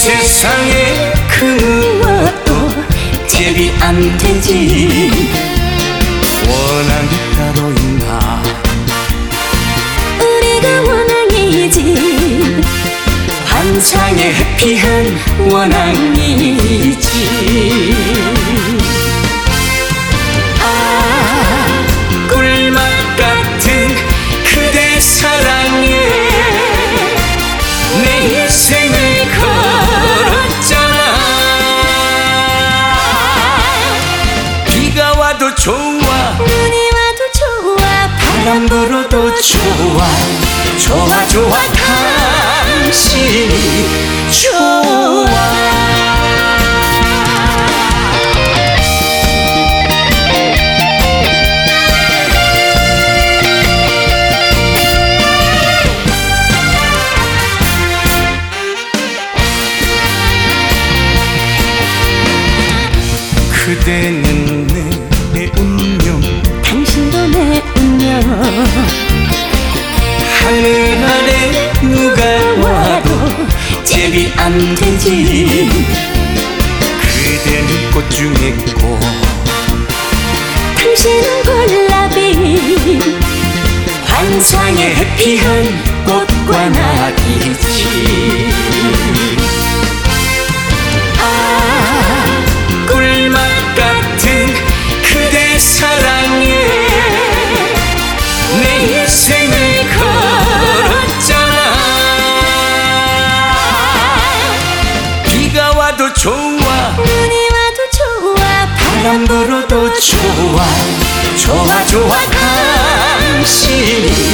세상에 그 무엇도 대비 안 되지. 원앙이 따로 있나? 우리가 원앙이지. 환상의 해피한 원앙이지. 아, 꿀맛 같은 그대 사랑에 내 인생을 걸었잖아. 비가 와도 좋아, 눈이 와도 좋아, 바람 불어도 좋아. 좋아 좋아 당신이 좋아. 그대는 내 운명, 당신도 내 운명. 하늘 아래 누가 와도 대비 안 되지. 그대는 꽃 중에 꽃, 당신은 골라비. 환상의 해피한 꽃과 낙이지. 아, 꿀맛 같은 그대 사랑에 내 인생을 걸었잖아. 비가 와도 좋아, 눈이 와도 좋아, 바람 불어도 좋아. 좋아 좋아 당신이